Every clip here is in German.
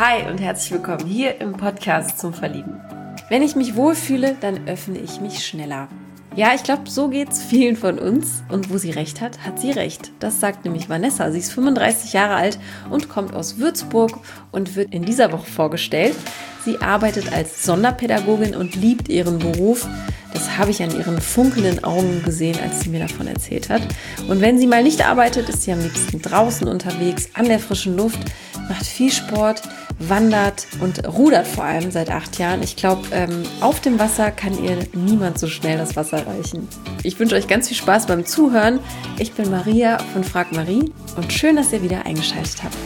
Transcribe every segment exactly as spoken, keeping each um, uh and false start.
Hi und herzlich willkommen hier im Podcast zum Verlieben. Wenn ich mich wohlfühle, dann öffne ich mich schneller. Ja, ich glaube, so geht's vielen von uns. Und wo sie recht hat, hat sie recht. Das sagt nämlich Vanessa. Sie ist fünfunddreißig Jahre alt und kommt aus Würzburg und wird in dieser Woche vorgestellt. Sie arbeitet als Sonderpädagogin und liebt ihren Beruf. Das habe ich an ihren funkelnden Augen gesehen, als sie mir davon erzählt hat. Und wenn sie mal nicht arbeitet, ist sie am liebsten draußen unterwegs, an der frischen Luft, macht viel Sport, wandert und rudert vor allem seit acht Jahren. Ich glaube, ähm, auf dem Wasser kann ihr niemand so schnell das Wasser reichen. Ich wünsche euch ganz viel Spaß beim Zuhören. Ich bin Maria von Frag Marie und schön, dass ihr wieder eingeschaltet habt.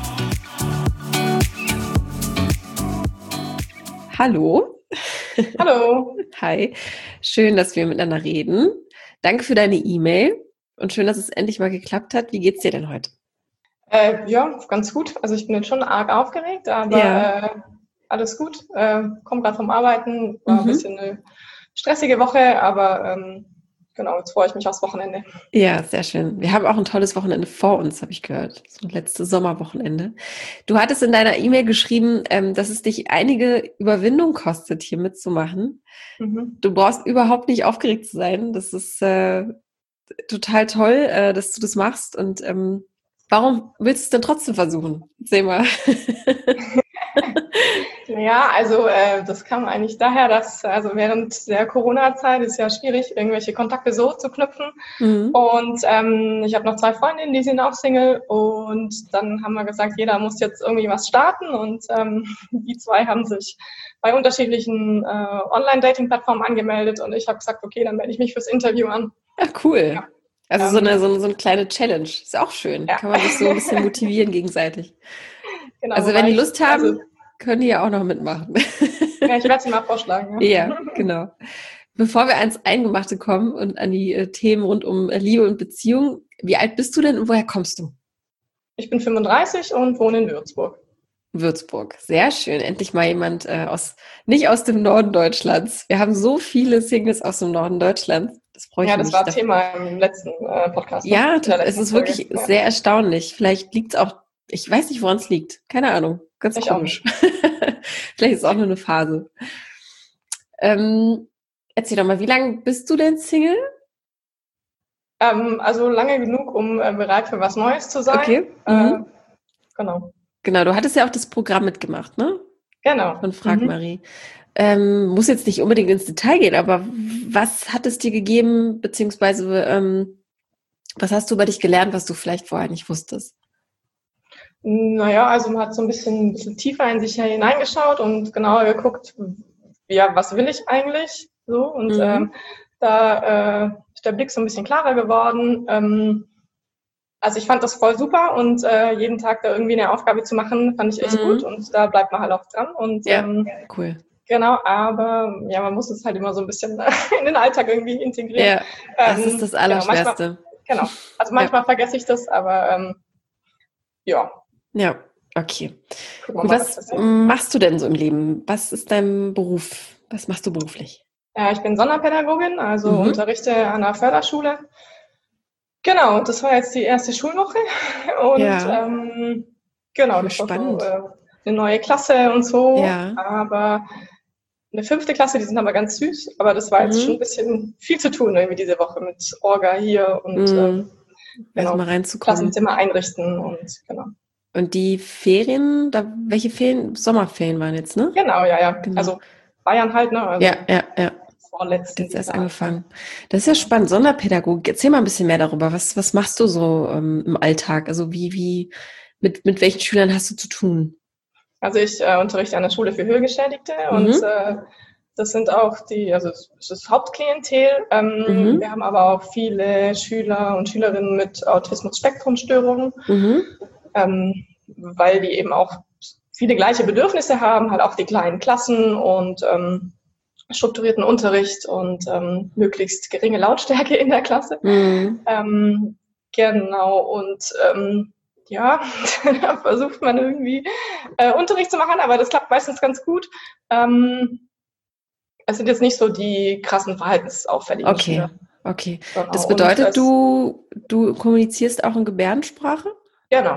Hallo. Hallo. Hi. Schön, dass wir miteinander reden. Danke für deine E-Mail und schön, dass es endlich mal geklappt hat. Wie geht's dir denn heute? Äh, ja, ganz gut. Also ich bin jetzt schon arg aufgeregt, aber ja. äh, alles gut. Äh, komme gerade vom Arbeiten, war mhm. ein bisschen eine stressige Woche, aber ähm, genau, jetzt freue ich mich aufs Wochenende. Ja, sehr schön. Wir haben auch ein tolles Wochenende vor uns, habe ich gehört. So letztes Sommerwochenende. Du hattest in deiner E-Mail geschrieben, ähm, dass es dich einige Überwindung kostet, hier mitzumachen. Mhm. Du brauchst überhaupt nicht aufgeregt zu sein. Das ist äh, total toll, äh, dass du das machst. Und ähm, warum willst du es denn trotzdem versuchen? Seh mal. Ja, also äh, das kam eigentlich daher, dass also während der Corona-Zeit ist ja schwierig, irgendwelche Kontakte so zu knüpfen. Mhm. Und ähm, ich habe noch zwei Freundinnen, die sind auch Single. Und dann haben wir gesagt, jeder muss jetzt irgendwie was starten. Und ähm, die zwei haben sich bei unterschiedlichen äh, Online-Dating-Plattformen angemeldet. Und ich habe gesagt, okay, dann melde ich mich fürs Interview an. Ja, cool. Ja. Also ähm, so, eine, so, eine, so eine kleine Challenge. Ist auch schön. Ja. Kann man sich so ein bisschen motivieren gegenseitig. Genau, also wenn die Lust ich, haben, also, können die ja auch noch mitmachen. Ja, ich werde sie mal vorschlagen. Ja, ja, genau. Bevor wir ans Eingemachte kommen und an die äh, Themen rund um äh, Liebe und Beziehung, wie alt bist du denn und woher kommst du? Ich bin fünfunddreißig und wohne in Würzburg. Würzburg, sehr schön. Endlich mal jemand äh, aus, nicht aus dem Norden Deutschlands. Wir haben so viele Singles aus dem Norden Deutschlands. Das freut mich. Ja, das mich war davon. Thema im letzten äh, Podcast. Ja, letzten es ist Folge. Wirklich ja. sehr erstaunlich. Vielleicht liegt es auch, ich weiß nicht, woran es liegt. Keine Ahnung. Ganz ich komisch. Vielleicht ist es auch nur eine Phase. Ähm, erzähl doch mal, wie lange bist du denn Single? Ähm, also lange genug, um äh, bereit für was Neues zu sein. Okay. Äh, mhm. Genau. Genau, du hattest ja auch das Programm mitgemacht, ne? Genau. Von Frag mhm. Marie. Ähm, muss jetzt nicht unbedingt ins Detail gehen, aber was hat es dir gegeben, beziehungsweise ähm, was hast du über dich gelernt, was du vielleicht vorher nicht wusstest? Naja, also man hat so ein bisschen, ein bisschen tiefer in sich hineingeschaut und genauer geguckt, ja, was will ich eigentlich? So, und mhm. ähm, da äh, ist der Blick so ein bisschen klarer geworden. Ähm, also ich fand das voll super und äh, jeden Tag da irgendwie eine Aufgabe zu machen, fand ich echt mhm. gut und da bleibt man halt auch dran. Und, ja, ähm, cool. Genau, aber ja, man muss es halt immer so ein bisschen in den Alltag irgendwie integrieren. Ja, das ähm, ist das Allerschwerste. Genau, manchmal, genau. Also manchmal ja. vergesse ich das, aber ähm, ja. Ja, okay. Und was machst du denn so im Leben? Was ist dein Beruf? Was machst du beruflich? Ja, ich bin Sonderpädagogin, also mhm. unterrichte an einer Förderschule. Genau, das war jetzt die erste Schulwoche. Und ja. ähm, genau, das spannend. War so, äh, eine neue Klasse und so. Ja. Aber eine fünfte Klasse, die sind aber ganz süß. Aber das war jetzt mhm. schon ein bisschen viel zu tun irgendwie diese Woche mit Orga hier und mhm. ähm, genau, mal reinzukommen. Klassenzimmer einrichten und genau. Und die Ferien, da welche Ferien? Sommerferien waren jetzt, ne? Genau, ja, ja. Genau. Also Bayern halt, ne? Also ja, ja, ja. Vorletzten. Jetzt erst angefangen. Das ist ja spannend. Sonderpädagogik. Erzähl mal ein bisschen mehr darüber. Was, was machst du so ähm, im Alltag? Also wie, wie, mit, mit welchen Schülern hast du zu tun? Also ich äh, unterrichte an der Schule für Hörgeschädigte mhm. und äh, das sind auch die, also das ist das Hauptklientel. Ähm, mhm. Wir haben aber auch viele Schüler und Schülerinnen mit Autismus-Spektrum-Störungen. Mhm. Ähm, weil die eben auch viele gleiche Bedürfnisse haben, halt auch die kleinen Klassen und ähm, strukturierten Unterricht und ähm, möglichst geringe Lautstärke in der Klasse. Mhm. Ähm, genau, und ähm, ja, da versucht man irgendwie äh, Unterricht zu machen, aber das klappt meistens ganz gut. Ähm, es sind jetzt nicht so die krassen verhaltensauffälligen okay. Schüler. Okay, das bedeutet, du, du kommunizierst auch in Gebärdensprache? Genau.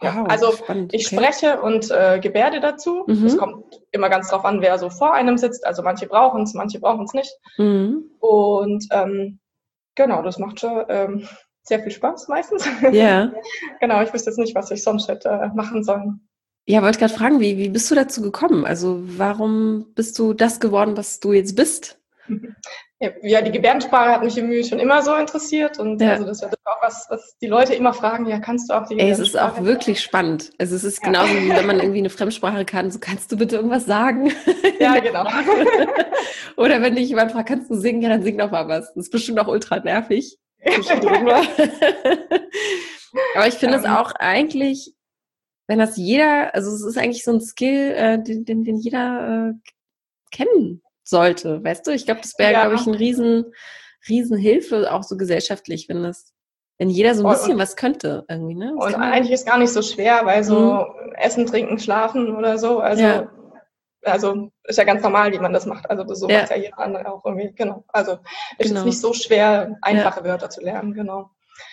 Ja, wow, also spannend. ich Okay. spreche und äh, gebärde dazu. Mhm. Es kommt immer ganz drauf an, wer so vor einem sitzt. Also manche brauchen es, manche brauchen es nicht. Mhm. Und ähm, genau, das macht schon ähm, sehr viel Spaß meistens. Ja. Genau, ich wüsste jetzt nicht, was ich sonst hätte äh, machen sollen. Ja, wollte gerade fragen, wie, wie bist du dazu gekommen? Also warum bist du das geworden, was du jetzt bist? Ja, die Gebärdensprache hat mich irgendwie schon immer so interessiert und Ja. also das ist auch was, was die Leute immer fragen, ja, kannst du auch die Ey, es ist auch Gebärdensprache? wirklich spannend. Also es ist Ja. genauso wie wenn man irgendwie eine Fremdsprache kann, so kannst du bitte irgendwas sagen? Ja, genau. Oder wenn dich jemand fragt, kannst du singen? Ja, dann sing doch mal was. Das ist bestimmt auch ultra nervig. Aber ich finde es Ähm, auch eigentlich, wenn das jeder, also es ist eigentlich so ein Skill, äh, den, den, den jeder äh, kennen sollte, weißt du? Ich glaube, das wäre, ja, glaube ich, ein riesen, riesen Hilfe, auch so gesellschaftlich, wenn das, wenn jeder so ein bisschen und, was könnte irgendwie, ne? Das und kann man, eigentlich ist gar nicht so schwer, weil so Mhm. Essen, Trinken, Schlafen oder so, also Ja, also ist ja ganz normal, wie man das macht. Also so macht ja, ja jeder andere auch irgendwie, genau. Also ist jetzt genau. nicht so schwer, Ja. einfache Wörter zu lernen, genau.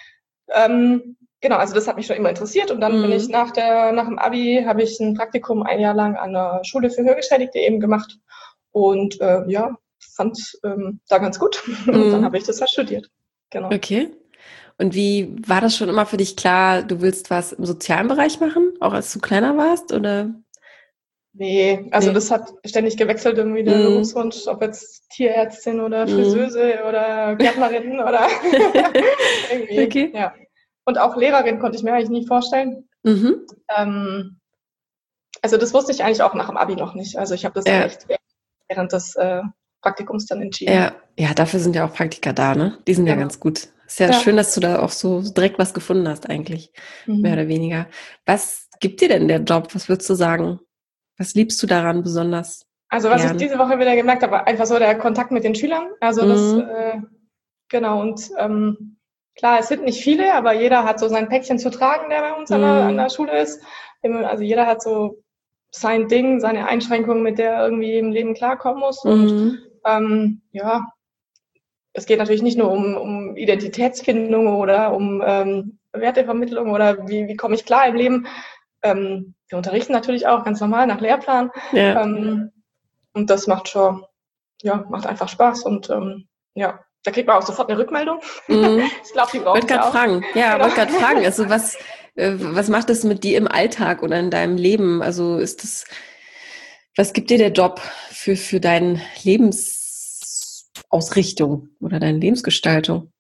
Ähm, genau, also das hat mich schon immer interessiert und dann bin ich Mhm. nach der, nach dem Abi habe ich ein Praktikum ein Jahr lang an der Schule für Hörgeschädigte eben gemacht und äh, ja, fand ähm, da ganz gut. Und dann Mhm. habe ich das halt studiert. Genau. Okay. Und wie war das schon immer für dich klar, du willst was im sozialen Bereich machen, auch als du kleiner warst, oder? Nee, also Nee. das hat ständig gewechselt, irgendwie der Mhm. Berufswunsch, ob jetzt Tierärztin oder Mhm. Friseuse oder Gärtnerin oder irgendwie, Okay. ja. Und auch Lehrerin konnte ich mir eigentlich nie vorstellen. Mhm. Ähm, also das wusste ich eigentlich auch nach dem Abi noch nicht. Also ich habe das dann Ja. echt während des äh, Praktikums dann entschieden. Ja, ja, dafür sind ja auch Praktika da, ne? Die sind ja Genau. ganz gut. Ist ja Ja. schön, dass du da auch so direkt was gefunden hast, eigentlich. Mehr Mhm. oder weniger. Was gibt dir denn der Job? Was würdest du sagen? Was liebst du daran besonders Also was ich gern? diese Woche wieder gemerkt habe, war einfach so der Kontakt mit den Schülern. Also das, Mhm. äh, genau, und ähm, klar, es sind nicht viele, aber jeder hat so sein Päckchen zu tragen, der bei uns an der, an der Mhm. Schule ist. Also jeder hat so sein Ding, seine Einschränkungen, mit der er irgendwie im Leben klarkommen muss. Und Mhm. ähm, ja, es geht natürlich nicht nur um, um Identitätsfindung oder um ähm, Wertevermittlung oder wie, wie komme ich klar im Leben. Ähm, wir unterrichten natürlich auch ganz normal nach Lehrplan. Ja. Ähm, und das macht schon, ja, macht einfach Spaß. Und ähm, ja, da kriegt man auch sofort eine Rückmeldung. Mhm. Ich glaube, die Wollte brauchen sie gerade auch. fragen. Ja, Genau. wollte gerade fragen. Also was, äh, was macht das mit dir im Alltag oder in deinem Leben? Also ist das, was gibt dir der Job für, für deine Lebensausrichtung oder deine Lebensgestaltung?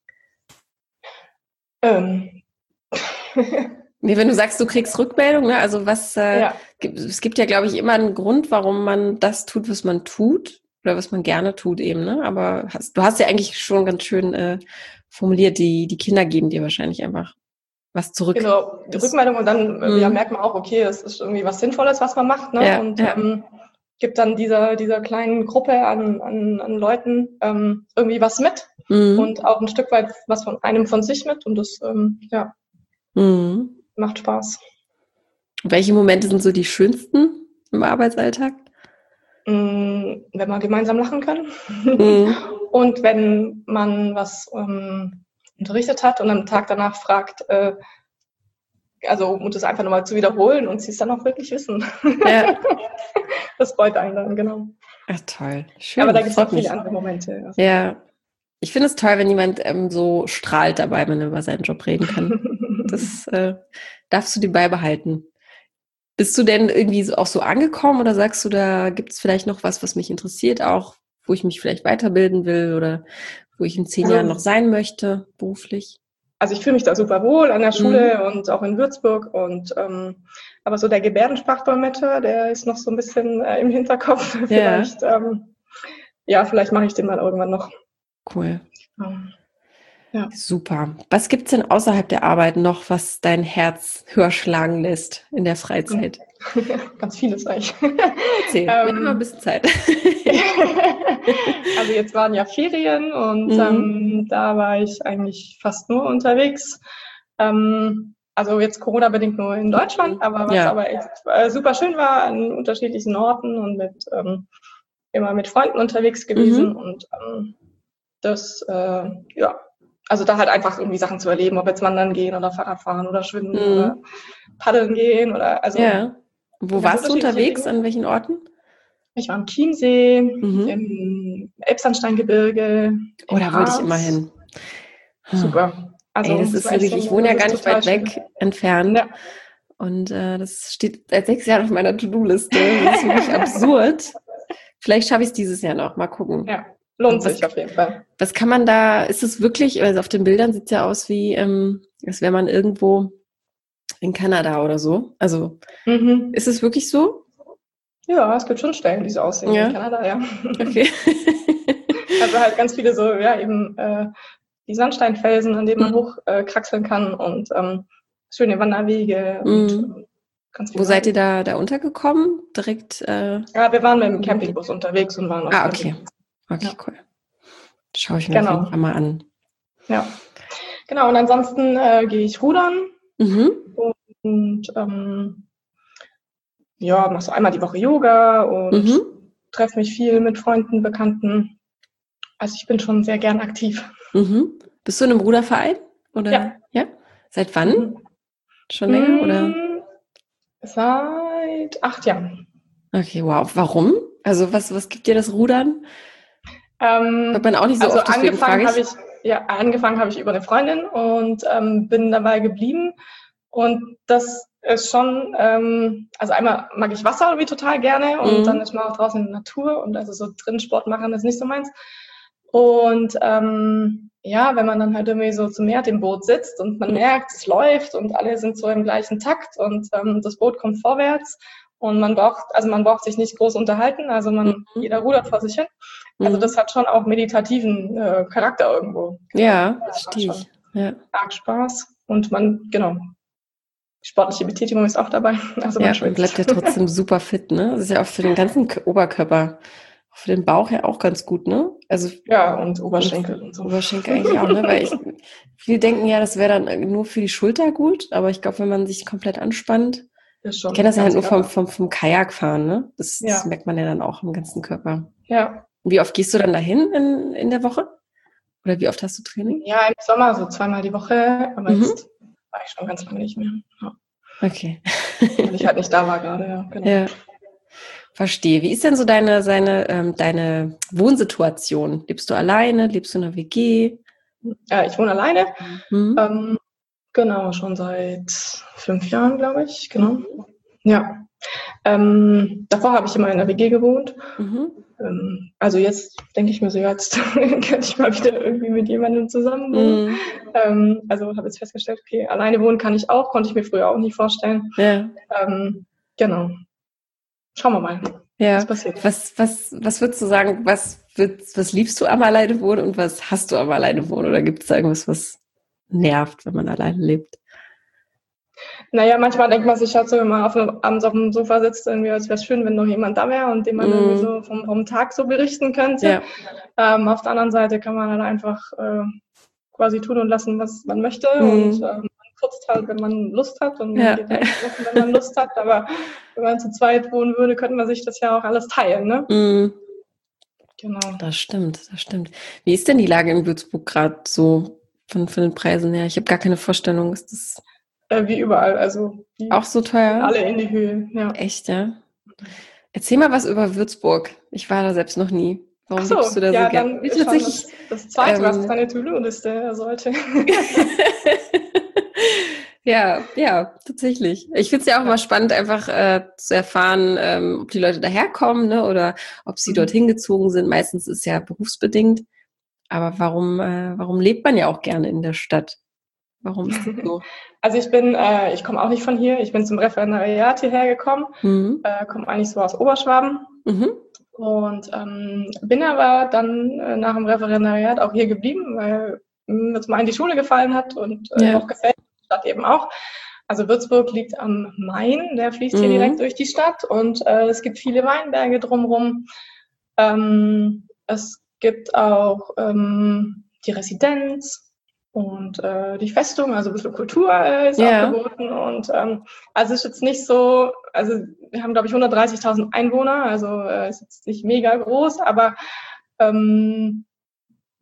Ähm. Nee, wenn du sagst, du kriegst Rückmeldung, ne? Also was, äh, Ja. gibt, es gibt ja, glaube ich, immer einen Grund, warum man das tut, was man tut oder was man gerne tut eben, ne? Aber hast, du hast ja eigentlich schon ganz schön äh, formuliert, die, die Kinder geben dir wahrscheinlich einfach was zurück. Genau, die Das, Rückmeldung und dann äh, ja, hm, merkt man auch, okay, es ist irgendwie was Sinnvolles, was man macht, ne? ja, Und ja, ähm, gibt dann dieser, dieser kleinen Gruppe an, an, an Leuten ähm, irgendwie was mit hm, und auch ein Stück weit was von einem von sich mit und das ähm, ja, hm. macht Spaß. Welche Momente sind so die schönsten im Arbeitsalltag? Mm, wenn wir gemeinsam lachen können Hm, und wenn man was ähm, unterrichtet hat und am Tag danach fragt, äh, also um das einfach nochmal zu wiederholen und sie es dann auch wirklich wissen. ja, Das freut einen dann, genau. ach toll, Aber schön, da gibt es noch freut viele mich. andere Momente. Also. Ja, ich finde es toll, wenn jemand ähm, so strahlt dabei, wenn er über seinen Job reden kann. Das äh, darfst du dir beibehalten. Bist du denn irgendwie so, auch so angekommen oder sagst du, da gibt es vielleicht noch was, was mich interessiert, auch wo ich mich vielleicht weiterbilden will oder wo ich in zehn Jahren noch Also, sein möchte, beruflich? also ich fühle mich da super wohl an der Mhm. Schule und auch in Würzburg. Und ähm, aber so der Gebärdensprachdolmetscher, der ist noch so ein bisschen äh, im Hinterkopf. Ja, Vielleicht, ähm, ja, vielleicht mache ich den mal irgendwann noch. cool. Ähm, ja. Super. Was gibt's denn außerhalb der Arbeit noch, was dein Herz höher schlagen lässt in der Freizeit? Ganz vieles eigentlich. Erzähl, wir haben mal ein ähm, bisschen Zeit. also jetzt waren ja Ferien und Mhm. ähm, da war ich eigentlich fast nur unterwegs. Ähm, also jetzt Corona-bedingt nur in Deutschland, aber was Ja. aber echt äh, super schön war, an unterschiedlichen Orten und mit ähm, immer mit Freunden unterwegs gewesen Mhm. und ähm, das äh, ja, also da halt einfach irgendwie Sachen zu erleben, ob jetzt wandern gehen oder Fahrrad fahren oder schwimmen Mhm. oder paddeln gehen oder also. Ja. Wo ganz warst du unterschiedliche unterwegs? Dinge. An welchen Orten? Ich war am Chiemsee, Mhm. im Elbsandsteingebirge, Oh, im da wollte ich immer Harz. hin. Hm. Super. Also Ey, das muss ist man echt wirklich, ich sagen, wohne ja das gar ist nicht total weit schön. weg entfernt. Ja. Und äh, das steht seit sechs Jahren auf meiner To-Do-Liste. Das ist wirklich absurd. Vielleicht schaffe ich es dieses Jahr noch. Mal gucken. Ja, lohnt was, sich auf jeden Fall. Was kann man da, ist es wirklich, also auf den Bildern sieht es ja aus wie, ähm, als wäre man irgendwo in Kanada oder so. Also Mhm. ist es wirklich so? Ja, es gibt schon Stellen, die so aussehen Ja. wie in Kanada, ja. Okay. Also halt ganz viele so, ja, eben äh, die Sandsteinfelsen, an denen man hochkraxeln äh, kann und ähm, schöne Wanderwege und Mhm. ganz viel. Wo seid ihr da, da untergekommen? Direkt? Äh, ja, wir waren mit dem Campingbus unterwegs und waren auf ah, okay. Campingplatz. Okay, Ja. cool. Das schaue ich mir Genau. auf jeden Fall mal an. Ja, genau. Und ansonsten äh, gehe ich rudern Mhm. und ähm, ja, mache so einmal die Woche Yoga und Mhm. treffe mich viel mit Freunden, Bekannten. Also ich bin schon sehr gern aktiv. Mhm. Bist du in einem Ruderverein? Oder? Ja. Ja? Seit wann? Mhm. Schon länger, Mhm. oder? Seit acht Jahren. Okay, wow. Warum? Also was, was gibt dir das Rudern? Ähm, Hört man auch nicht so also oft, deswegen angefangen frage ich. habe ich, ja, angefangen habe ich über eine Freundin und ähm, bin dabei geblieben. Und das ist schon, ähm, also einmal mag ich Wasser irgendwie total gerne und Mhm. dann ist man auch draußen in der Natur und also so drin Sport machen ist nicht so meins. Und ähm, ja, wenn man dann halt irgendwie so zu Meer dem Boot sitzt und man merkt, es läuft und alle sind so im gleichen Takt und ähm, das Boot kommt vorwärts und man braucht, also man braucht sich nicht groß unterhalten, also man, Mhm. jeder rudert vor sich hin. Also Mhm. das hat schon auch meditativen äh, Charakter irgendwo. Ja, das verstehe ich. Ja. Arg Spaß und man, genau, sportliche Betätigung ist auch dabei. Also man Ja, man schwitzt. bleibt ja trotzdem super fit, ne? Das ist ja auch für den ganzen K- Oberkörper, auch für den Bauch ja auch ganz gut, ne? Also Ja, und Oberschenkel und, und so. Oberschenkel eigentlich auch, ne? Weil ich, viele denken ja, das wäre dann nur für die Schulter gut, aber ich glaube, wenn man sich komplett anspannt, ist schon ich kenne das ja halt nur vom, Körper. vom, vom Kajakfahren, ne? Das, Ja. das merkt man ja dann auch im ganzen Körper. Ja. Und wie oft gehst du dann dahin in, in der Woche? Oder wie oft hast du Training? Ja, im Sommer so zweimal die Woche, aber Mhm. jetzt war ich schon ganz lange nicht mehr. Ja. Okay. Weil ich halt nicht da war gerade, ja, genau. Ja. Verstehe. Wie ist denn so deine, seine, ähm, deine Wohnsituation? Lebst du alleine? Lebst du in einer W G? Ja, ich wohne alleine. Mhm. Ähm, genau, schon seit fünf Jahren, glaube ich. Genau. Ja. Ähm, davor habe ich immer in der W G gewohnt. Mhm. Ähm, also jetzt denke ich mir so, jetzt könnte ich mal wieder irgendwie mit jemandem zusammen wohnen. Mhm. Ähm, also habe jetzt festgestellt, okay, alleine wohnen kann ich auch, konnte ich mir früher auch nicht vorstellen. Ja. Ähm, genau. Schauen wir mal, Ja. was passiert. Was, was, was würdest du sagen, was, würdest, was liebst du am alleine wohnen und was hast du am alleine wohnen? Oder gibt es da irgendwas, was nervt, wenn man alleine lebt? Naja, manchmal denkt man sich halt so, wenn man auf einem, abends auf dem Sofa sitzt, irgendwie, es wäre schön, wenn noch jemand da wäre und dem man Mm. irgendwie so vom, vom Tag so berichten könnte. Ja. Ähm, auf der anderen Seite kann man dann einfach äh, quasi tun und lassen, was man möchte. Mm. Und ähm, man putzt halt, wenn man Lust hat und man Ja. geht einkaufen, wenn man Lust hat. Aber wenn man zu zweit wohnen würde, könnte man sich das ja auch alles teilen, ne? Mm. Genau. Das stimmt, das stimmt. Wie ist denn die Lage in Würzburg gerade so von, von den Preisen her? Ich habe gar keine Vorstellung. Ist das Äh, wie überall, also die auch so teuer? alle in die Höhe, ja. Echt, ja? Erzähl mal was über Würzburg. Ich war da selbst noch nie. Warum Ach so, liebst du da ja, so gerne? dann ist schon das, das zweite, ähm, was deine To-Do-Liste sollte. Ja, ja, tatsächlich. Ich finde es ja auch mal spannend, einfach äh, zu erfahren, ähm, ob die Leute daherkommen, ne, oder ob sie Mhm. dorthin gezogen sind. Meistens ist ja berufsbedingt. Aber warum, äh, warum lebt man ja auch gerne in der Stadt? Warum ist das so? Also ich bin, äh, ich komme auch nicht von hier. Ich bin zum Referendariat hierher gekommen, Mhm. äh, komme eigentlich so aus Oberschwaben Mhm. und ähm, bin aber dann äh, nach dem Referendariat auch hier geblieben, weil mir zum einen die Schule gefallen hat und äh, Ja. auch gefällt, die Stadt eben auch. Also Würzburg liegt am Main, der fließt hier Mhm. direkt durch die Stadt und äh, es gibt viele Weinberge drumherum. Ähm, es gibt auch ähm, die Residenz und äh, die Festung, also ein bisschen Kultur äh, ist Ja. auch geboten. Und ähm, also es ist jetzt nicht so, also wir haben, glaube ich, hundertdreißigtausend Einwohner, also äh, ist jetzt nicht mega groß, aber ähm,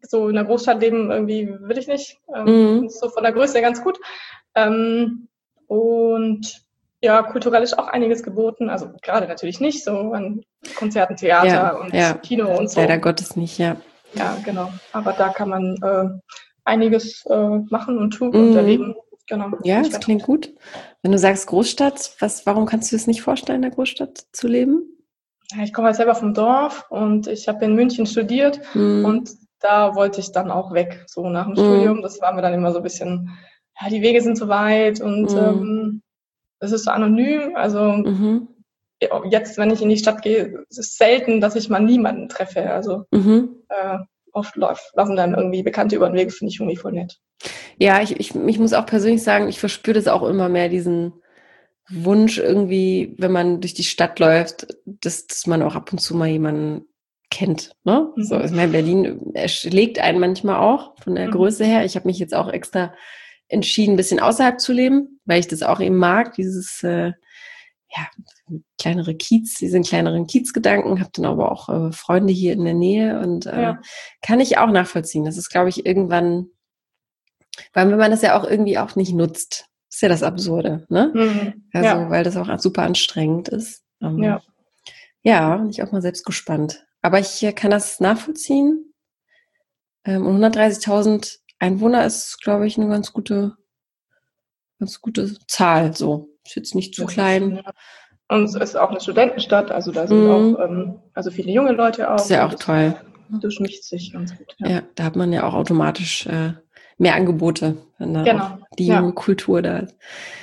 so in der Großstadt leben irgendwie will ich nicht. Mhm. Ähm, ist so von der Größe ganz gut. Ähm, und ja, kulturell ist auch einiges geboten. Also gerade natürlich nicht so an Konzerten, Theater Ja, und ja. Kino und so. Leider Gottes nicht, ja. Ja, genau. Aber da kann man äh, einiges äh, machen und tun Mhm. und erleben. Genau. Ja, Ich das weiß klingt nicht. gut. Wenn du sagst Großstadt, was, warum kannst du es nicht vorstellen, in der Großstadt zu leben? Ja, ich komme halt selber vom Dorf und ich habe in München studiert Mhm. und da wollte ich dann auch weg, so nach dem Mhm. Studium. Das war mir dann immer so ein bisschen, ja, die Wege sind so weit und Mhm. ähm, es ist so anonym. Also Mhm. jetzt, wenn ich in die Stadt gehe, es ist selten, dass ich mal niemanden treffe. Also Mhm. äh, oft läuft, laufen dann irgendwie Bekannte über den Weg, finde ich irgendwie voll nett. Ja, ich, ich, ich muss auch persönlich sagen, ich verspüre das auch immer mehr, diesen Wunsch irgendwie, wenn man durch die Stadt läuft, dass, dass man auch ab und zu mal jemanden kennt. Ne? Mhm. So, ich meine, Berlin erschlägt einen manchmal auch von der Mhm. Größe her. Ich habe mich jetzt auch extra entschieden, ein bisschen außerhalb zu leben, weil ich das auch eben mag, dieses äh, ja, kleinere Kiez, diesen kleineren Kiezgedanken, habe dann aber auch äh, Freunde hier in der Nähe und äh, Ja. kann ich auch nachvollziehen. Das ist, glaube ich, irgendwann, weil wenn man das ja auch irgendwie auch nicht nutzt, ist ja das Absurde, ne? Mhm. Also, Ja. weil das auch super anstrengend ist. Ähm, Ja. ja, bin ich auch mal selbst gespannt. Aber ich äh, kann das nachvollziehen. Ähm, und hundertdreißigtausend Einwohner ist, glaube ich, eine ganz gute, ganz gute Zahl. So, ist jetzt nicht zu Das ist, klein. ja. Und es ist auch eine Studentenstadt, also da sind Mhm. auch ähm, also viele junge Leute auch. Das ist ja so, auch das, toll. das mischt sich ganz gut. Ja, Ja, da hat man ja auch automatisch äh, mehr Angebote, wenn da genau. auch die Ja. junge Kultur da ist.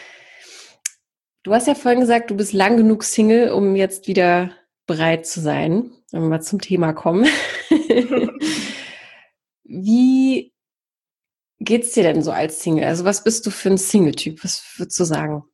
Du hast ja vorhin gesagt, du bist lang genug Single, um jetzt wieder bereit zu sein, wenn wir mal zum Thema kommen. Wie geht's dir denn so als Single? Also was bist du für ein Single-Typ? Was würdest du sagen?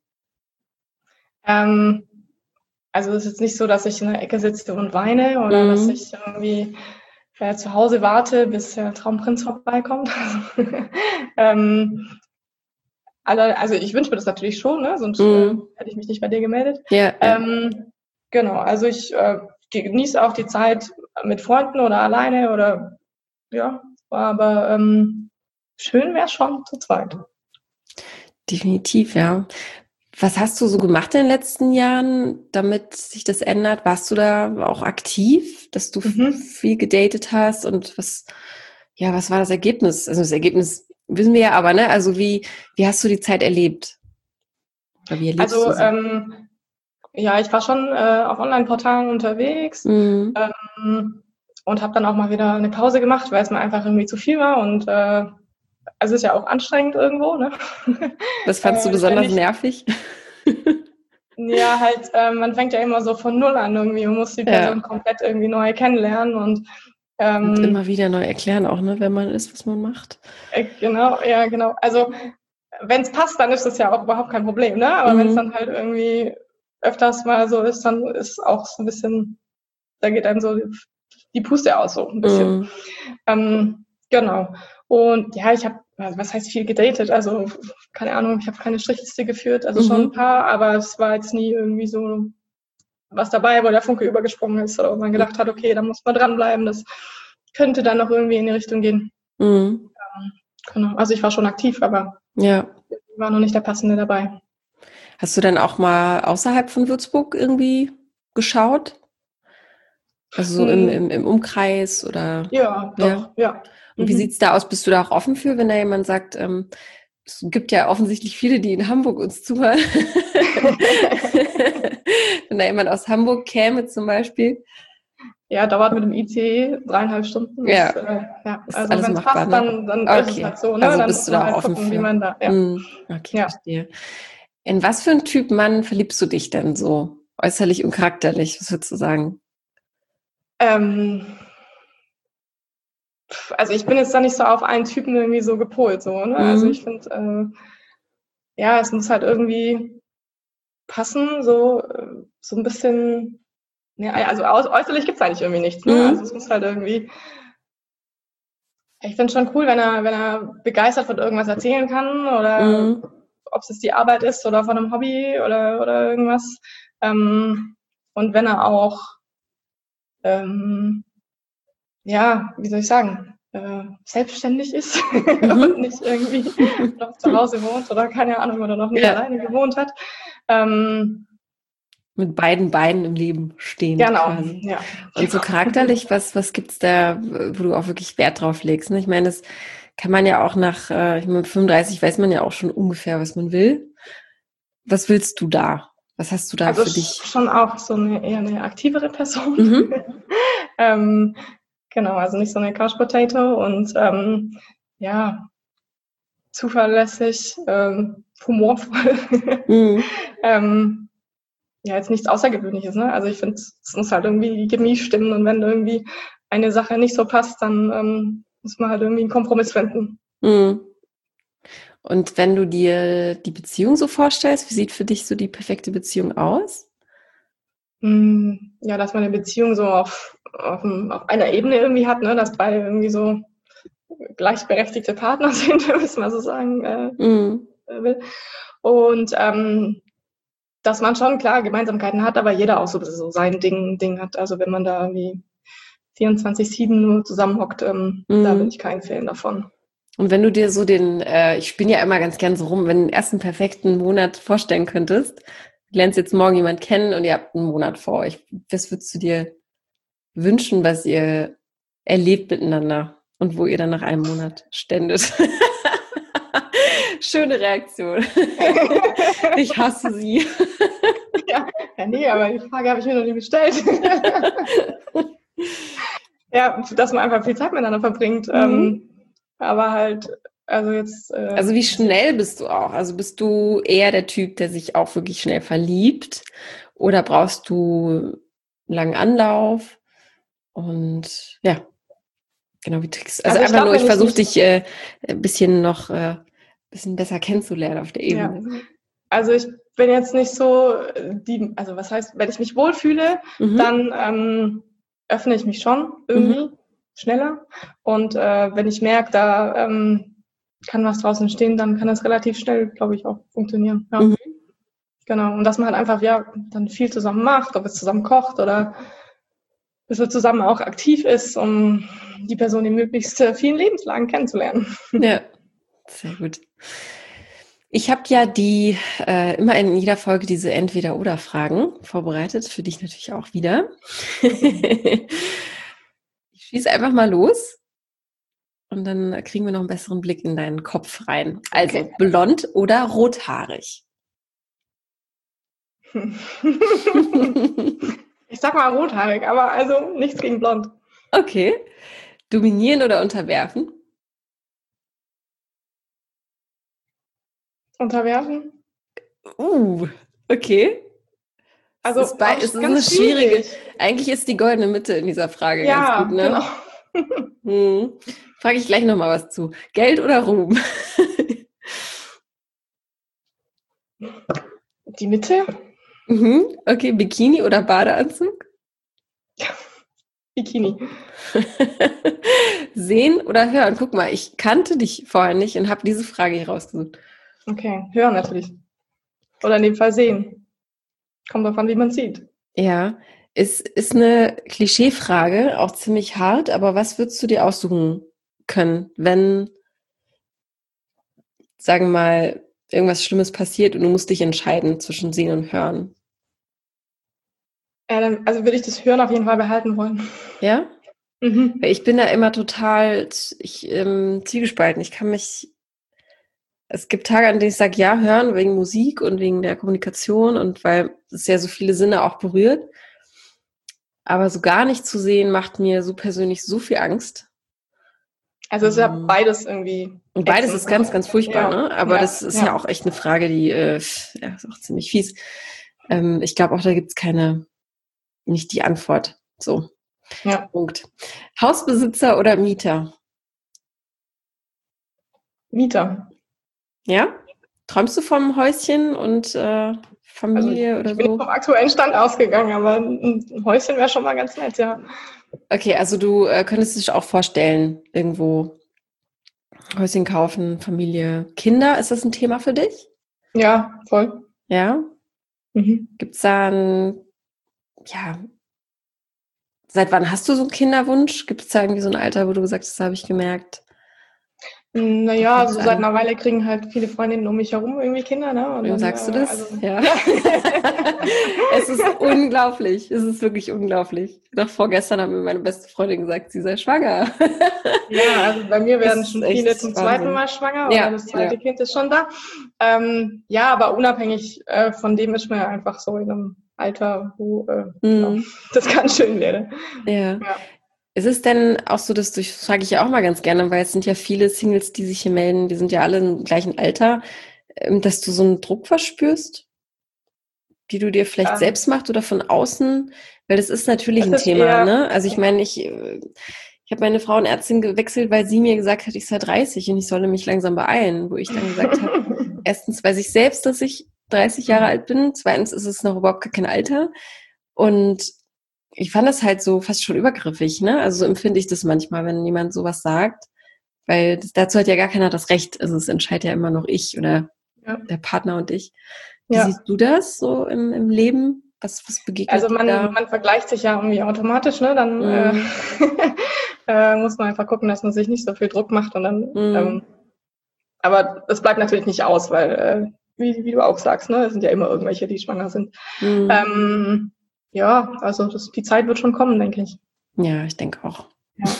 Ähm, also es ist jetzt nicht so, dass ich in der Ecke sitze und weine oder Mhm. dass ich irgendwie äh, zu Hause warte, bis der Traumprinz vorbeikommt. ähm, alle, also ich wünsche mir das natürlich schon, ne? Sonst äh, Mhm. hätte ich mich nicht bei dir gemeldet. Ja, ja. Ähm, genau, also ich äh, genieße auch die Zeit mit Freunden oder alleine oder ja, aber ähm, schön wäre schon zu zweit. Definitiv, ja. Was hast du so gemacht in den letzten Jahren, damit sich das ändert? Warst du da auch aktiv, dass du Mhm. viel gedatet hast und was, ja, was war das Ergebnis? Also das Ergebnis wissen wir ja, aber ne, also wie, wie hast du die Zeit erlebt? Oder wie erlebst Also du sie? ähm, ja, ich war schon äh, auf Online-Portalen unterwegs Mhm. ähm, und habe dann auch mal wieder eine Pause gemacht, weil es mir einfach irgendwie zu viel war und äh, also ist ja auch anstrengend irgendwo, ne? Was fandst du äh, besonders ständig. nervig? Ja, halt, äh, man fängt ja immer so von Null an irgendwie und muss die Person Ja. komplett irgendwie neu kennenlernen und Und immer ähm, wieder neu erklären auch, ne, wer man ist, was man macht. äh, genau, ja, genau. Also wenn es passt, dann ist das ja auch überhaupt kein Problem, ne? Aber wenn es Mhm. dann halt irgendwie öfters mal so ist, dann ist auch so ein bisschen, da geht einem so die Puste aus, so ein bisschen. Mhm. Ähm, genau. Und ja, ich habe, was heißt viel gedatet? Also, keine Ahnung, ich habe keine Strichliste geführt, also schon ein Mhm. paar, aber es war jetzt nie irgendwie so was dabei, wo der Funke übergesprungen ist oder wo man gedacht hat, okay, da muss man dranbleiben, das könnte dann noch irgendwie in die Richtung gehen. Mhm. Genau. Also ich war schon aktiv, aber Ja. war noch nicht der Passende dabei. Hast du dann auch mal außerhalb von Würzburg irgendwie geschaut? Also so im, im, im Umkreis oder Ja, ja. doch, ja. Und wie Mhm. sieht's da aus? Bist du da auch offen für, wenn da jemand sagt, ähm, es gibt ja offensichtlich viele, die in Hamburg uns zuhören. Wenn da jemand aus Hamburg käme zum Beispiel. Ja, dauert mit dem I C E dreieinhalb Stunden. Ja, Ist, äh, ja. ist Also alles wenn es machbar, passt, ne? dann, dann ist es Okay, halt so, ne? also Dann bist muss du man da auch halt offen gucken, wie für. man da, ja. Hm, okay, Ja. verstehe. In was für einen Typ Mann verliebst du dich denn so? Äußerlich und charakterlich, was würdest du sagen? Ähm, also ich bin jetzt da nicht so auf einen Typen irgendwie so gepolt, so, ne? Also ich Mhm. finde, äh, ja, es muss halt irgendwie passen, so, äh, so ein bisschen, ja, also aus, äußerlich gibt's eigentlich irgendwie nichts, ne? Also es Mhm. muss halt irgendwie, ich finde schon cool, wenn er, wenn er begeistert von irgendwas erzählen kann oder Mhm. ob es jetzt die Arbeit ist oder von einem Hobby oder, oder irgendwas. Ähm, und wenn er auch, ähm, ja, wie soll ich sagen, äh, selbstständig ist Mhm. und nicht irgendwie noch zu Hause wohnt oder keine Ahnung oder noch nie Ja. alleine gewohnt hat. Ähm, Mit beiden Beinen im Leben stehen genau, quasi. ja. Und so charakterlich, was, was gibt's da, wo du auch wirklich Wert drauf legst? Ne? Ich meine, das kann man ja auch nach, äh, ich meine, mit fünfunddreißig weiß man ja auch schon ungefähr, was man will. Was willst du da? Was hast du da Also für dich? schon auch so eine eher eine aktivere Person. Mhm. ähm, genau, also nicht so eine Couch Potato und ähm, ja, zuverlässig, ähm, humorvoll. Mhm. ähm, ja, jetzt nichts Außergewöhnliches, ne? Also ich finde, es muss halt irgendwie die Chemie stimmen und wenn irgendwie eine Sache nicht so passt, dann ähm, muss man halt irgendwie einen Kompromiss finden. Mhm. Und wenn du dir die Beziehung so vorstellst, wie sieht für dich so die perfekte Beziehung aus? Ja, dass man eine Beziehung so auf, auf, auf einer Ebene irgendwie hat, ne? Dass beide irgendwie so gleichberechtigte Partner sind, müssen wir so sagen äh, Mhm. will. Und ähm, dass man schon, klar, Gemeinsamkeiten hat, aber jeder auch so, so sein Ding, Ding hat. Also wenn man da irgendwie vierundzwanzig sieben nur zusammenhockt, ähm, Mhm. da bin ich kein Fan davon. Und wenn du dir so den, äh, ich spinne ja immer ganz gern so rum, wenn du den ersten perfekten Monat vorstellen könntest, du lernst jetzt morgen jemand kennen und ihr habt einen Monat vor euch. Was würdest du dir wünschen, was ihr erlebt miteinander und wo ihr dann nach einem Monat ständet? Schöne Reaktion. Ich hasse sie. Ja, ja, nee, aber die Frage habe ich mir noch nie gestellt. Ja, dass man einfach viel Zeit miteinander verbringt. Mhm. Ähm, aber halt, also jetzt. Äh, Also wie schnell bist du auch? Also bist du eher der Typ, der sich auch wirklich schnell verliebt? Oder brauchst du einen langen Anlauf? Und ja, genau, wie trickst also, Also ich einfach glaub, nur, ich wenn ich versuche mich- dich äh, ein bisschen noch äh, ein bisschen besser kennenzulernen auf der Ja. Ebene. Also ich bin jetzt nicht so die, also was heißt, wenn ich mich wohlfühle, Mhm. dann ähm, öffne ich mich schon irgendwie Mhm. schneller. Und äh, wenn ich merke, da ähm, kann was draußen stehen, dann kann das relativ schnell, glaube ich, auch funktionieren. Ja. Mhm. Genau. Und dass man halt einfach, ja, dann viel zusammen macht, ob es zusammen kocht oder dass man zusammen auch aktiv ist, um die Person in möglichst äh, vielen Lebenslagen kennenzulernen. Ja, sehr gut. Ich habe ja die äh, immer in jeder Folge diese Entweder-oder-Fragen vorbereitet, für dich natürlich auch wieder. Ich schieße einfach mal los und dann kriegen wir noch einen besseren Blick in deinen Kopf rein. Also Okay. blond oder rothaarig? Ich sag mal rothaarig, aber also nichts gegen blond. Okay. Dominieren oder unterwerfen? Unterwerfen? Uh, okay. Es Also ist, bei, es ist eine ganz schwierige, schwierig. eigentlich ist die goldene Mitte in dieser Frage ganz Ja, gut, ne? genau. Hm. Frage ich gleich nochmal was zu. Geld oder Ruhm? Die Mitte? Mhm. Okay, Bikini oder Badeanzug? Bikini. Sehen oder hören? Guck mal, ich kannte dich vorher nicht und habe diese Frage hier rausgesucht. Okay, hören natürlich. Oder in dem Fall sehen. Kommt drauf an, wie man sieht. Ja, es ist eine Klischeefrage, auch ziemlich hart, aber was würdest du dir aussuchen können, wenn, sagen wir mal, irgendwas Schlimmes passiert und du musst dich entscheiden zwischen Sehen und Hören? Äh, dann, also würde ich das Hören auf jeden Fall behalten wollen. Ja? Mhm. Weil ich bin da immer total ich, ähm, zwiegespalten. Ich kann mich, es gibt Tage, an denen ich sage, ja, hören wegen Musik und wegen der Kommunikation und weil es ja so viele Sinne auch berührt. Aber so gar nicht zu sehen, macht mir so persönlich so viel Angst. Also es ist ja Ähm, beides irgendwie. Und beides ätzend. ist ganz, ganz furchtbar, Ja, ne? Aber ja, das ist ja. ja. auch echt eine Frage, die äh, ja, ist auch ziemlich fies. Ähm, ich glaube auch, da gibt's keine, nicht die Antwort. So, Ja. Punkt. Hausbesitzer oder Mieter? Mieter. Ja? Träumst du vom Häuschen und äh, Familie Also oder ich bin so? vom aktuellen Stand ausgegangen, aber ein Häuschen wäre schon mal ganz nett, ja. Okay, also du äh, könntest dich auch vorstellen, irgendwo Häuschen kaufen, Familie, Kinder, ist das ein Thema für dich? Ja, voll. Ja? Mhm. Gibt's da ein, ja, Seit wann hast du so einen Kinderwunsch? Gibt es da irgendwie so ein Alter, wo du gesagt hast, das habe ich gemerkt? Naja, so seit einer Weile kriegen halt viele Freundinnen um mich herum irgendwie Kinder, ne? Und Wem dann, sagst du äh, das? also, Ja. Es ist unglaublich. Es ist wirklich unglaublich. Doch vorgestern hat mir meine beste Freundin gesagt, sie sei schwanger. Ja, also bei mir werden Das schon ist echt viele zum zweiten Wahnsinn. Mal schwanger Ja, oder das zweite ja. Kind ist schon da. Ähm, ja, aber unabhängig äh, von dem ist man ja einfach so in einem Alter, wo äh, genau, Mhm. das ganz schön wäre. Ja. Ja. Ist es denn auch so, dass du, das frage ich ja auch mal ganz gerne, weil es sind ja viele Singles, die sich hier melden, die sind ja alle im gleichen Alter, ähm, dass du so einen Druck verspürst, die du dir vielleicht Ähm, selbst machst oder von außen? Weil das ist natürlich das ein ist Thema, eher, ne? Also ich meine, ich, äh, ich habe meine Frauenärztin gewechselt, weil sie mir gesagt hat, ich sei dreißig und ich solle mich langsam beeilen, wo ich dann gesagt habe, erstens weiß ich selbst, dass ich dreißig Jahre alt bin, zweitens ist es noch überhaupt gar kein Alter und ich fand das halt so fast schon übergriffig, ne? Also so empfinde ich das manchmal, wenn jemand sowas sagt, weil das, dazu hat ja gar keiner das Recht. Also es entscheidet ja immer noch ich oder ja, der Partner und ich. Wie ja. siehst du das so im, im Leben? Was, was begegnet Also dir man, da? man vergleicht sich ja irgendwie automatisch, ne? Dann äh, Mm, äh, muss man einfach gucken, dass man sich nicht so viel Druck macht und dann, ähm, mm, aber das bleibt natürlich nicht aus, weil, äh, wie, wie du auch sagst, ne, es sind ja immer irgendwelche, die schwanger sind. mm. Ähm, ja, also das, die Zeit wird schon kommen, denke ich. Ja, ich denke auch. Ja.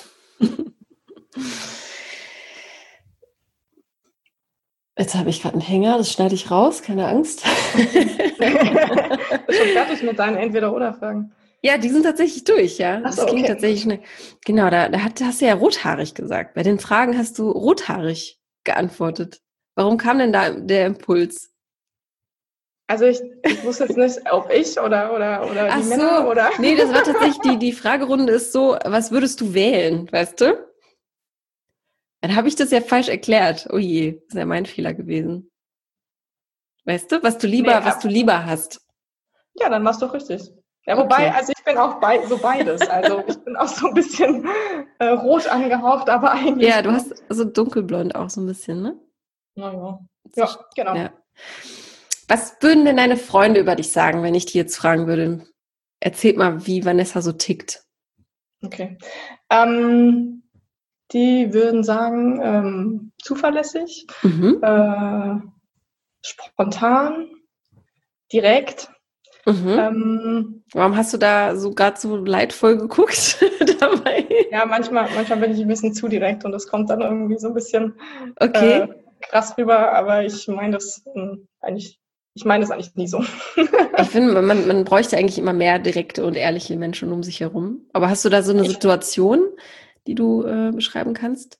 Jetzt habe ich gerade einen Hänger, das schneide ich raus, keine Angst. Bist schon fertig mit deinen Entweder-Oder-Fragen? Ja, die sind tatsächlich durch, ja. Ach so, Das ging okay. tatsächlich schnell. Genau, da, da hat, hast du ja rothaarig gesagt. Bei den Fragen hast du rothaarig geantwortet. Warum kam denn da der Impuls? Also ich, ich wusste jetzt nicht, ob ich oder, oder, oder Ach die Männer so, oder. nee, das war tatsächlich, die, die Fragerunde ist so, was würdest du wählen, weißt du? Dann habe ich das ja falsch erklärt. Oh je, das ist ja mein Fehler gewesen. Weißt du, was du lieber, Nee, was du lieber hast. ja, dann warst du doch richtig. Ja, wobei, Okay. also ich bin auch bei, so beides. Also ich bin auch so ein bisschen äh, rot angehaucht, aber eigentlich. Ja, du hast so dunkelblond auch so ein bisschen, ne? Naja. Ja, genau. Ja. Was würden denn deine Freunde über dich sagen, wenn ich die jetzt fragen würde? Erzähl mal, wie Vanessa so tickt. Okay. Ähm, die würden sagen, ähm, zuverlässig, Mhm. äh, spontan, direkt. Mhm. Ähm, Warum hast du da so gerade so leidvoll geguckt dabei? ja, manchmal, manchmal bin ich ein bisschen zu direkt und das kommt dann irgendwie so ein bisschen Okay. äh, krass rüber, aber ich meine das äh, eigentlich, ich meine das eigentlich nie so. Ich finde, man, man bräuchte eigentlich immer mehr direkte und ehrliche Menschen um sich herum. Aber hast du da so eine Ich, Situation, die du äh, beschreiben kannst?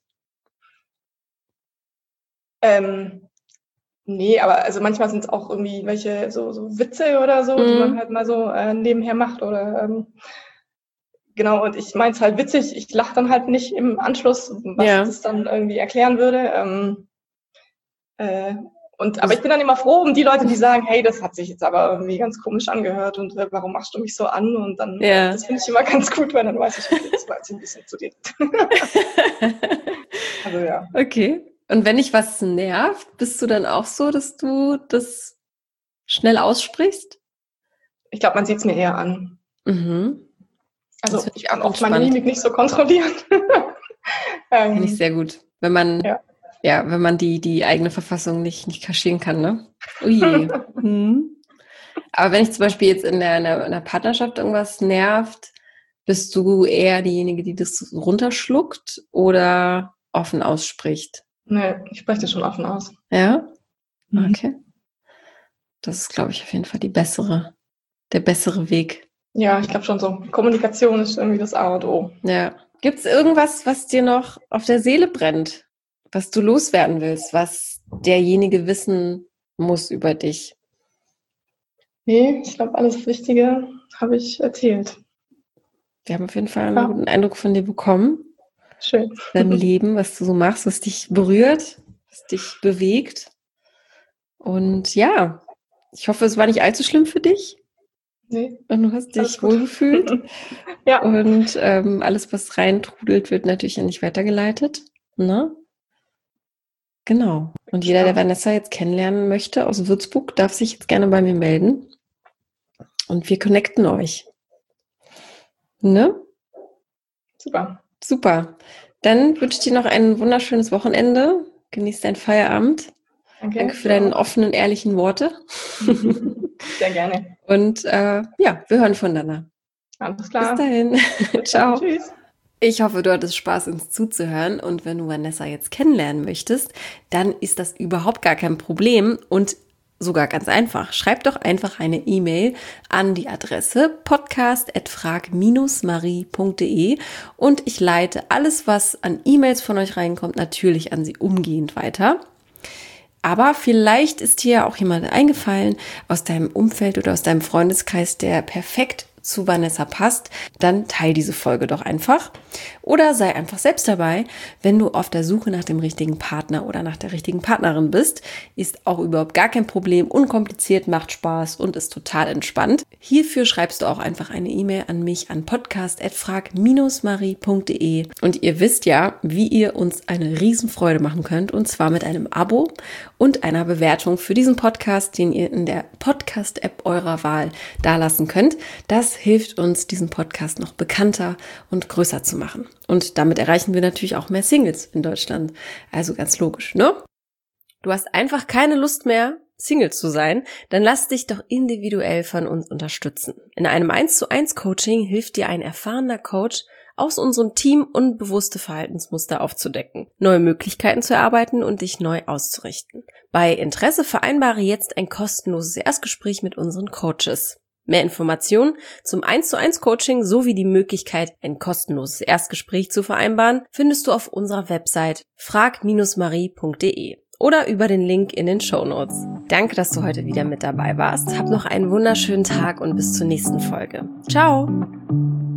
ähm, nee, aber also manchmal sind es auch irgendwie welche so, so Witze oder so, die man Mhm. halt mal so äh, nebenher macht oder ähm, genau, und ich meine es halt witzig, ich lache dann halt nicht im Anschluss, was Ja. das dann irgendwie erklären würde. Ähm, äh, und, aber Das- ich bin dann immer froh um die Leute, die sagen, hey, das hat sich jetzt aber irgendwie ganz komisch angehört und äh, warum machst du mich so an? Und dann, äh, Ja. das finde ich immer ganz gut, weil dann weiß ich, okay, das war jetzt ein bisschen zu direkt. Also ja. Okay. Und wenn dich was nervt, bist du dann auch so, dass du das schnell aussprichst? Ich glaube, man sieht es mir eher an. Mhm. Das Also finde ich ich kann auch oft meine entspannt. Mimik nicht so kontrollieren. Finde ich ähm, sehr gut. Wenn man, ja. ja, wenn man die, die eigene Verfassung nicht, nicht kaschieren kann, ne? Oh je. Mhm. Aber wenn ich zum Beispiel jetzt in der, in der, in der Partnerschaft irgendwas nervt, bist du eher diejenige, die das runterschluckt oder offen ausspricht? Nee, ich spreche das schon offen aus. Ja? Mhm. Okay. Das ist, glaube ich, auf jeden Fall die bessere, der bessere Weg. Ja, ich glaube schon so. Kommunikation ist irgendwie das A und O. Ja. Gibt es irgendwas, was dir noch auf der Seele brennt, was du loswerden willst, was derjenige wissen muss über dich? Nee, ich glaube, alles Wichtige habe ich erzählt. Wir haben auf jeden Fall einen Ja, guten Eindruck von dir bekommen, schön. deinem Leben, was du so machst, was dich berührt, was dich bewegt. Und ja, ich hoffe, es war nicht allzu schlimm für dich Nee, und du hast alles dich gut. wohlgefühlt. Ja, Und ähm, alles, was reintrudelt, wird natürlich ja nicht weitergeleitet. Ne? Genau. Und jeder, der ja. Vanessa jetzt kennenlernen möchte aus Würzburg, darf sich jetzt gerne bei mir melden. Und wir connecten euch. Ne? Super. Super. Dann wünsche ich dir noch ein wunderschönes Wochenende. Genieß deinen Feierabend. Danke, Danke für deine offenen, ehrlichen Worte. Sehr gerne. Und äh, ja, wir hören voneinander. Alles klar. Bis dahin. Ciao. Tschüss. Ich hoffe, du hattest Spaß, uns zuzuhören. Und wenn du Vanessa jetzt kennenlernen möchtest, dann ist das überhaupt gar kein Problem und sogar ganz einfach. Schreib doch einfach eine E-Mail an die Adresse podcast at frag dash marie punkt de und ich leite alles, was an E-Mails von euch reinkommt, natürlich an sie umgehend weiter. Aber vielleicht ist dir auch jemand eingefallen aus deinem Umfeld oder aus deinem Freundeskreis, der perfekt zu Vanessa passt, dann teil diese Folge doch einfach oder sei einfach selbst dabei, wenn du auf der Suche nach dem richtigen Partner oder nach der richtigen Partnerin bist. Ist auch überhaupt gar kein Problem, unkompliziert, macht Spaß und ist total entspannt. Hierfür schreibst du auch einfach eine E-Mail an mich an podcast at frag dash marie punkt de und ihr wisst ja, wie ihr uns eine Riesenfreude machen könnt und zwar mit einem Abo und einer Bewertung für diesen Podcast, den ihr in der Podcast-App eurer Wahl dalassen könnt. Das hilft uns, diesen Podcast noch bekannter und größer zu machen. Und damit erreichen wir natürlich auch mehr Singles in Deutschland. Also ganz logisch, ne? Du hast einfach keine Lust mehr, Single zu sein, dann lass dich doch individuell von uns unterstützen. In einem eins zu eins Coaching hilft dir ein erfahrener Coach, aus unserem Team unbewusste Verhaltensmuster aufzudecken, neue Möglichkeiten zu erarbeiten und dich neu auszurichten. Bei Interesse vereinbare jetzt ein kostenloses Erstgespräch mit unseren Coaches. Mehr Informationen zum eins zu eins Coaching sowie die Möglichkeit, ein kostenloses Erstgespräch zu vereinbaren, findest du auf unserer Website frag dash marie punkt de oder über den Link in den Shownotes. Danke, dass du heute wieder mit dabei warst. Hab noch einen wunderschönen Tag und bis zur nächsten Folge. Ciao!